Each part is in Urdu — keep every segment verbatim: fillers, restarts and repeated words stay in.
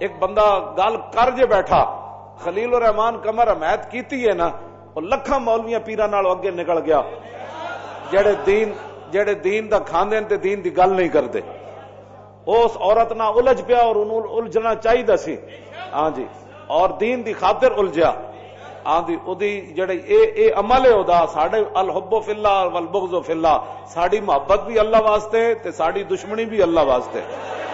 ایک بندہ گل کر جے بیٹھا، خلیل الرحمان کمر حمایت کیتی ہے نا، وہ لکھاں مولویاں پیراں نال اگے نکل گیا جڑے دین جڑے دین دا کھاندے تے دین دی گل نہیں کردے. اس عورت نہ الجھ پیا اور انہوں الجھنا چاہیے سی، ہاں جی، اور دین دی خاطر الجھیا. ہاں جی، اودی جڑے اے اے عمل ہے اودا، ساڈے الحب فی اللہ والبغض فی اللہ، ساڈی محبت بھی اللہ واسطے تے ساڈی دشمنی بھی اللہ واسطے.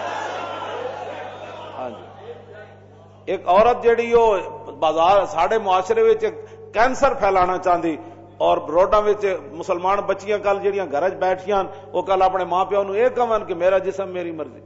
ہاں جی، ایک عورت جیڑی وہ بازار ساڈے معاشرے وچ کینسر پھیلانا چاہندی، اور روڈاں وچ مسلمان بچیاں کل جہاں گھر چ بیٹھیاں وہ کل اپنے ماں پیو نو یہ کہن کہ میرا جسم میری مرضی.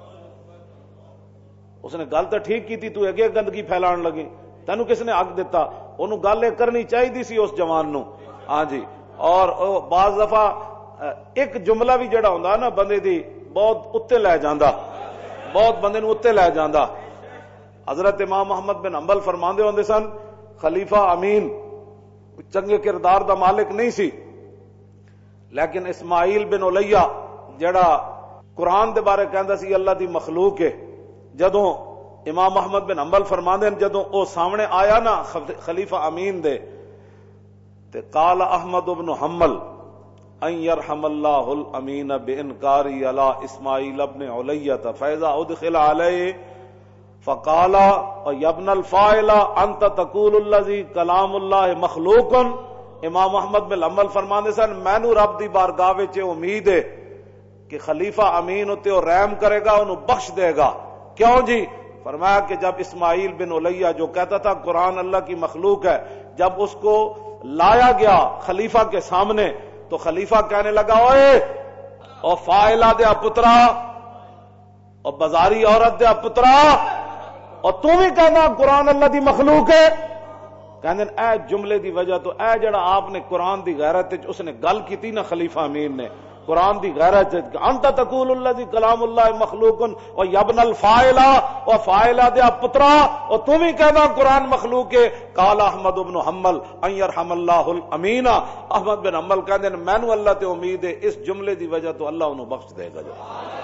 اس نے گل تو ٹھیک کی، تو اگے گندگی پھیلان لگی، تینوں کس نے حق دیتا؟ انہوں گل یہ کرنی چاہیے سی اس جوان نو. ہاں جی، اور بعض دفعہ ایک جملہ بھی جڑا ہوندا نا بندے دی بہت اتنے لے جاندا، بہت بندے نو اتنے لے جاندا. حضرت امام محمد بن حنبل فرماندے ہوندے سن، خلیفہ امین چنگے کردار دا مالک نہیں سی، لیکن اسماعیل بن الیہ جڑا قرآن دے بارے کہندا سی اللہ دی مخلوق ہے، جدوں امام محمد بن حنبل فرماندے ہیں جدوں او سامنے آیا نا خلیفہ امین دے تے قال احمد بن حنبل ان يرحم الله الامین بانکاری علی اسماعیل بن الیہ فاذا ادخل علیہ فقال یا ابن الفاعل انت تقول الذی کلام اللہ مخلوق. امام محمد بن حنبل فرماندے سن مینوں رب دی بارگاہ وچ امید ہے کہ خلیفہ امین اتے وہ رحم کرے گا، انہوں بخش دے گا. کیوں جی؟ فرمایا کہ جب اسماعیل بن الیہ جو کہتا تھا قرآن اللہ کی مخلوق ہے، جب اس کو لایا گیا خلیفہ کے سامنے تو خلیفہ کہنے لگا اوئے او فاعلہ دیا پترا، اور بازاری عورت دیا پترا، اور تم بھی کہنا قرآن اللہ دی مخلوق ہے. کہنے اے جملے دی وجہ تو اے جڑا آپ نے قرآن دی غیرت اس نے گل کی تھی نا خلیفہ امین نے، قرآن دی غیرت انت تقول الذی کلام اللہ مخلوق و یبن الفاعلہ و فاعلہ دیا پترا، اور تم ہی کہنا قرآن مخلوق ہے. قال احمد بن حنبل ان یرحم اللہ الامین. احمد بن حنبل کہندے نے مینوں اللہ تے امید ہے اس جملے دی وجہ تو اللہ انہوں بخش دے گا. جو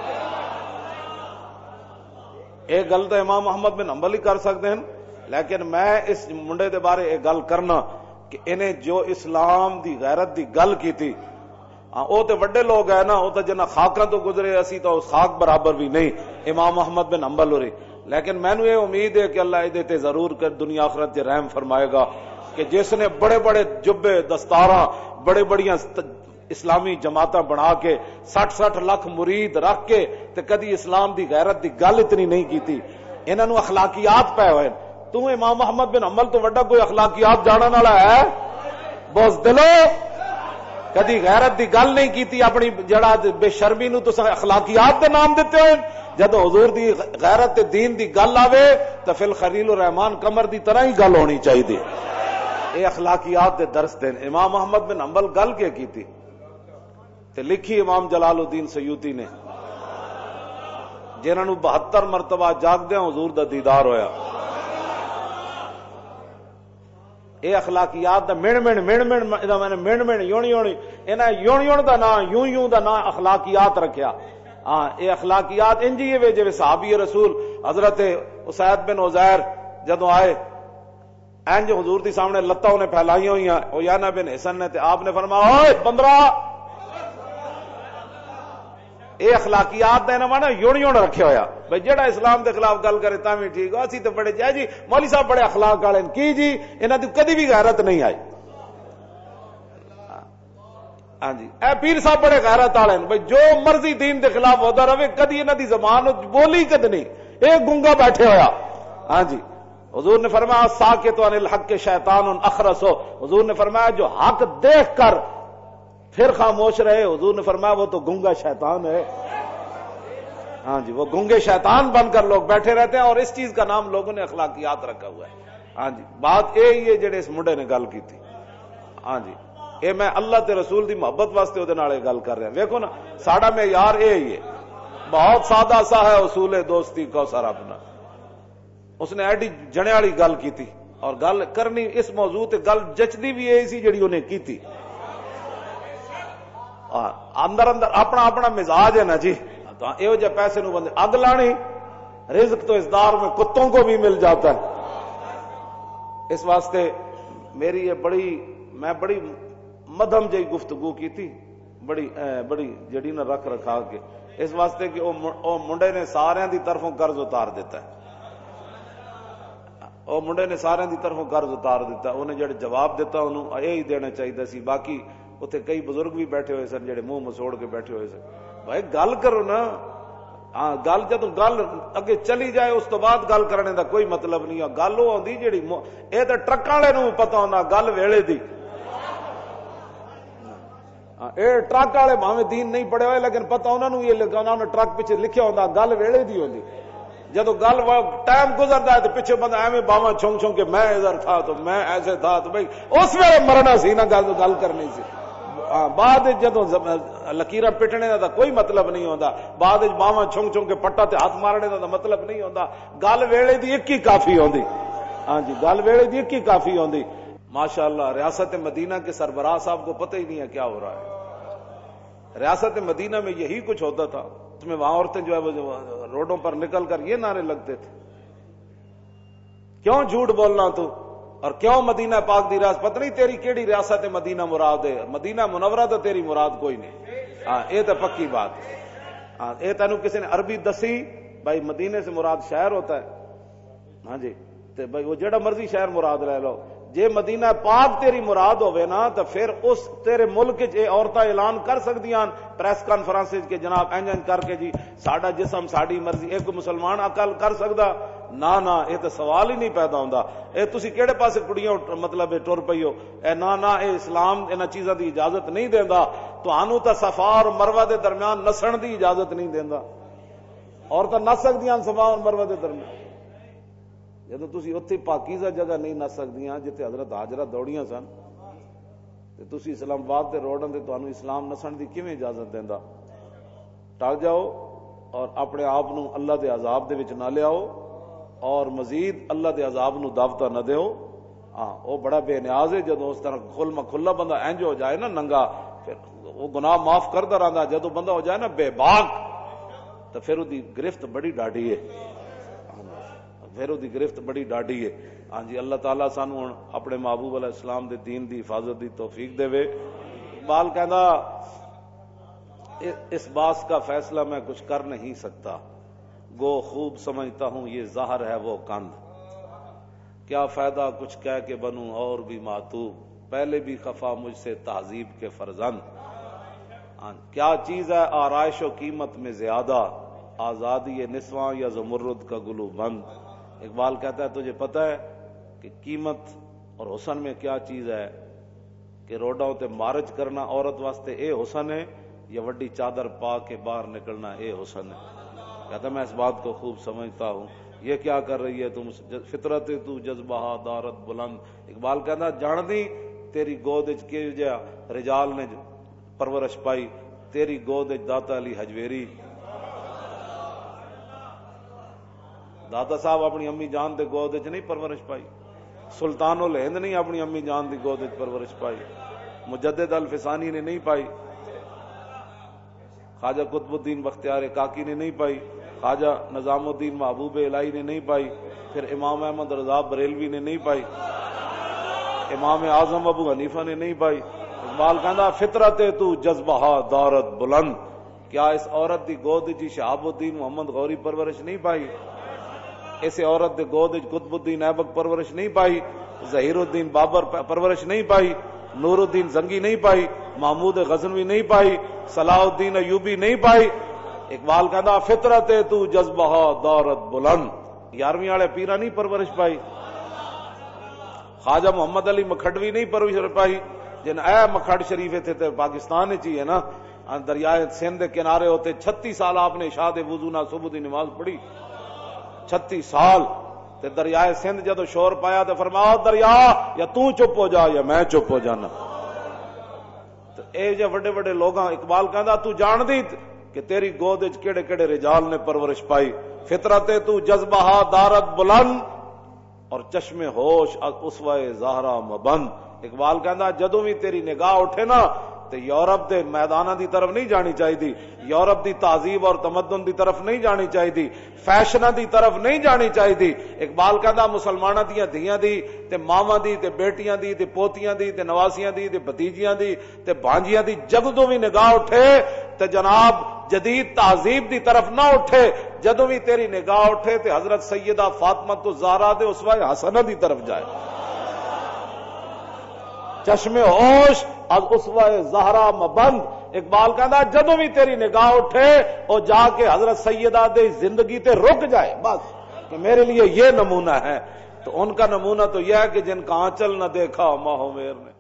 یہ گل تو امام محمد بن حنبل ہی کر سکتے ہیں، لیکن میں اس منڈے دے بارے یہ گل کرنا کہ انہیں جو اسلام دی غیرت دی گل کی تھی، وہ تو وڈے لوگ ہیں نا، وہ تو جنہ خاکاں تو گزرے، اسی تو خاک برابر بھی نہیں امام محمد بن حنبل ہوری. لیکن میں نے یہ امید ہے کہ اللہ ادے تے ضرور کر دنیا آخرت تے رحم فرمائے گا کہ جس نے بڑے بڑے جبے دستاراں بڑے بڑیاں اسلامی جماعتاں بنا کے سٹھ سٹھ لاکھ مرید رکھ کے تے کدی اسلام دی غیرت دی گل اتنی نہیں کیتی. انہاں نو اخلاقیات پے ہوئے. تو امام محمد بن حنبل تو وڈا کوئی اخلاقیات جانن والا ہے؟ بزدلو کدی غیرت دی گل نہیں کیتی، اپنی جڑا بے شرمی نو تساں اخلاقیات دے نام دیتے ہوئے. جدو حضور دی غیرت تے دین دی گل آوے تو فی الخلیل الرحمان کمر دی طرح ہی گل ہونی چاہیے. اے اخلاقیات دے درس دین. امام محمد بن حنبل گل کے کیتی تے لکھی امام جلال الدین سیوطی نے، جنہاں نو بہتر مرتبہ جاگدیاں حضور دا دیدار ہویا. اے اخلاقیات دا مین مین مین مین دا میں نے مین مین یونی یونی انہاں یون یون دا نا یوں یوں دا نا اخلاقیات رکھیا. ہاں اے اخلاقیات انجی وے جے صحابی رسول حضرت اسید بن عزیر جدوں آئے انج حضور دی سامنے لتاں انہیں پھیلائی ہوئی ہیں، اویانا بن حسن نے تے آپ نے فرمایا اوئے بندرا، اے اخلاقیات دا انہاں نا یون یون رکھیا ہویا بھئی جڑا اسلام دے خلاف گل کرے تاں بھی ٹھیک، اسی تے بڑے جے جی مولوی صاحب بڑے اخلاق والے کی جی انہاں دی کدی بھی غیرت نہیں آئی. ہاں جی اے پیر صاحب بڑے غیرت والے ہیں بھئی جو مرضی دین دے خلاف ہوتا رہے کدی انہاں دی زبان بولی کد نہیں، اے گنگا بیٹھے ہویا. ہاں جی حضور نے فرمایا ساکت عن الحق شیطان اخرس. حضور نے فرمایا جو حق دیکھ کر پھر خاموش رہے، حضور نے فرمایا وہ تو گنگا شیطان ہے. ہاں جی وہ گنگے شیطان بن کر لوگ بیٹھے رہتے ہیں، اور اس چیز کا نام لوگوں نے اخلاقیات رکھا ہوا ہے. ہاں جی بات یہی ہے جڑے اس منڈے نے گل کی تھی. ہاں جی اے میں اللہ تے رسول دی محبت واسطے وہ نال گل کر رہا. ویکھو نا ساڈا معیار یہی ہے، بہت سادہ سا ہے اصول دوستی کو سارا اپنا. اس نے ایڈی جنے والی گل کی تھی، اور گل کرنی اس موضوع تے گل جچدی بھی یہی سی جڑی انہیں کی تھی. اندر اندر اپنا اپنا مزاج ہے نا جی، یہ جہ پیسے نو بندے اگ لانی رزق تو اس دار میں کتوں کو بھی مل جاتا ہے. اس واسطے میری یہ بڑی میں بڑی مدھم جی گفتگو کی تھی, بڑی بڑی جڑی نہ رکھ رکھا کے, اس واسطے کہ وہ منڈے نے سارے دی طرفوں قرض اتار دیتا ہے. وہ منڈے نے سارے دی طرفوں قرض اتار دیتا, انہیں جڑے جواب دیتا انہوں یہی دینا چاہیے سی. باقی اتنے کئی بزرگ بھی بیٹھے ہوئے سن جڑے منہ مسوڑ کے بیٹھے ہوئے سن. بھائی گل کرو نا, ہاں گل جب گل اگے چلی جائے اس تو بعد گل کرنے دا کوئی مطلب نہیں ہے. گل وہ آتی جیڑی یہ تو ٹرک والے نوں پتا ہونا گل ویلے دی. اے ٹرک والے بھاویں دین نہیں پڑھے ہوئے لیکن پتا انہوں نے یہ انہوں نے ٹرک پیچھے لکھیا ہوتا گل ویلے دی ہوتی. جدو گل ٹائم گزرتا ہے تو پیچھے بندہ ایویں باواں چھونک چھونک کے میں ادھر تھا تو میں ایسے تھا تو بھائی اس ویلے مرنا سی نا, گل گل کرنی سی. بعد جدو لکیراں پٹنے دا کوئی مطلب نہیں ہوتا, بعد باواں چھونک چھونک کے پٹا تے ہاتھ مارنے دا مطلب نہیں ہوتا. گل ویلے دی ایک ہی کافی ہوندی. ہاں جی گل ویلے دی ایک ہی کافی ہوندی. ماشاءاللہ ریاست مدینہ کے سربراہ صاحب کو پتہ ہی نہیں ہے کیا ہو رہا ہے. ریاست مدینہ میں یہی کچھ ہوتا تھا. اس میں وہاں عورتیں جو ہے وہ روڈوں پر نکل کر یہ نعرے لگتے تھے, کیوں جھوٹ بولنا تو, اور کیوں مدینہ پاک دی ریاست, پتہ نہیں تیری کیڑی ریاست مدینہ مراد ہے, مدینہ منورہ تو تیری مراد کوئی نہیں. ہاں یہ تو پکی بات. ہاں یہ تینوں کسی نے عربی دسی بھائی مدینے سے مراد شہر ہوتا ہے. ہاں جی تے بھائی وہ جڑا مرضی شہر مراد لے لو, جے مدینہ پاک تیری مراد ہوئے نا تو پھر اس تیرے ملک چ عورتیں اعلان کر سکدیاں پریس کانفرنس کے جناب انج انج کر کے جی ساڈا جسم ساڈی مرضی. ایک مسلمان عقل کر سکدا نا نا, یہ تو سوال ہی نہیں پیدا ہوندا. اے تسی کیڑے پاسے کڑیاں مطلب ٹر پئی ہو, اے نا نا اے اسلام انہاں چیزاں دی اجازت نہیں دیندا. تہانوں تا صفا اور مروہ دے درمیان نسن دی اجازت نہیں دیندا. عورتاں نس سکدیاں صفا اور مروہ دے درمیان, جدو تسی اتنے پاکیزہ جگہ نہیں نس سکدیاں جتے حضرت حاجرہ دوڑیاں سن تے تسی اسلام آباد تے روڈاں تے تانوں اسلام نسن دی کیویں اجازت دیندا. ٹل جاؤ اور اپنے آپ نو اللہ دے عذاب دے وچ نہ لیاؤ, اور مزید اللہ دے عذاب نو دعوتاں نہ دیو. ہاں وہ بڑا بے نیاز ہے جدو اس طرح کھل کھلا بندہ انج ہو جائے نا ننگا, پھر وہ گناہ معاف کردا رہندا. جدو بندہ ہو جائے نا بے باک تو پھر دی گرفت بڑی ڈاڈی ہے, پھر دی گرفت بڑی ڈاڈی ہے. ہاں جی اللہ تعالیٰ سانو اپنے محبوب علیہ السلام دے دین دی حفاظت دی توفیق دے وے. اقبال کہندا اس باس کا فیصلہ میں کچھ کر نہیں سکتا, گو خوب سمجھتا ہوں یہ ظاہر ہے وہ کند, کیا فائدہ کچھ کہہ کے بنوں اور بھی معتوب, پہلے بھی خفا مجھ سے تہذیب کے فرزند. کیا چیز ہے آرائش و قیمت میں زیادہ, آزادی نسواں یا زمرد کا گلو بند. اقبال کہتا ہے تجھے پتہ ہے کہ قیمت اور حسن میں کیا چیز ہے, کہ روڈوں تے مارچ کرنا عورت واسطے اے حسن ہے, یا وڈی چادر پا کے باہر نکلنا اے حسن ہے. کہتا میں اس بات کو خوب سمجھتا ہوں, یہ کیا کر رہی ہے تم, فطرت تو جذبہ دارت بلند. اقبال کہتا جان دی تیری گود وچ کے جا رجال نے پرورش پائی, تیری گود وچ داتا علی حجویری. داتا صاحب اپنی امی جان دے گود وچ نہیں پرورش پائی, سلطان الہند نہیں اپنی امی جان دی گود وچ پرورش پائی, مجدد الفسانی نے نہیں پائی, خواجہ قطب الدین بختیار کاکی نے نہیں پائی, خواجہ نظام الدین محبوب الہی نے نہیں پائی, پھر امام احمد رضا بریلوی نے نہیں پائی, امام اعظم ابو حنیفہ نے نہیں پائی. اقبال کہندا فطرت تو جذبہ دارت بلند, کیا اس عورت دی گود وچ شہاب الدین محمد غوری پرورش نہیں پائی, اسے عورت دے گود وچ قطب الدین ایبک پرورش نہیں پائی, ظہیر الدین بابر پرورش نہیں پائی, نور الدین زنگی نہیں پائی, محمود غزنوی نہیں پائی, صلاح الدین ایوبی نہیں پائی. اقبال کہندا فطرت تو جذبہ دارت بلند, یارویں والے پیرا نہیں پرورش پائی, خواجہ محمد علی مکھڈوی نہیں پرورش پائی, جن اے مکھڈ شریف تھے تو پاکستان چی ہے نا, دریائے سندھ کے کنارے ہوتے چھتی سال آپ نے شاد وضو نہ صبح دی نماز پڑھی, چھتی سال. تے دریائے سندھ جدو شور پایا تو فرمایا دریا یا تو چپ ہو جا یا میں چپ ہو جانا. تو اے جو بڑے بڑے لوگاں, اقبال کہندا تو جان دی کہ تیری گود وچ کیڑے کیڑے رجال نے پرورش پائی. فطرت تو جذبہ دارت بلند اور چشم ہوش اسوہ زہرا مبند. اقبال کہندا جدوں بھی تیری نگاہ اٹھے نا تے یورپ دے میداناں دی طرف نہیں جانی چاہیے، یورپ دی تہذیب اور تمدن دی طرف نہیں جانی چاہیے، فیشناں دی طرف نہیں جانی چاہیے۔ اقبال کہندا مسلماناں دیاں دھیاں دی تے ماواں دی تے بیٹیاں دی تے پوتیاں دی تے نواسیاں دی تے بھتیجیاں دی تے بھانجیاں دی جدوں بھی نگاہ اٹھے تے جناب جدید تہذیب دی طرف نہ اٹھے، جدوں بھی تیری نگاہ اٹھے تے حضرت سیدہ فاطمہ الزہرا دے اسوہ حسنہ دی طرف جائے۔ چشم ہوش از اسوہ زہرا مبند، اقبال کہندا جدوں بھی تیری نگاہ اٹھے اور جا کے حضرت سیدہ دے زندگی تے رک جائے، بس کہ میرے لیے یہ نمونہ ہے۔ تو ان کا نمونہ تو یہ ہے کہ جن کا آنچل نہ دیکھا ماہ و مہر نے،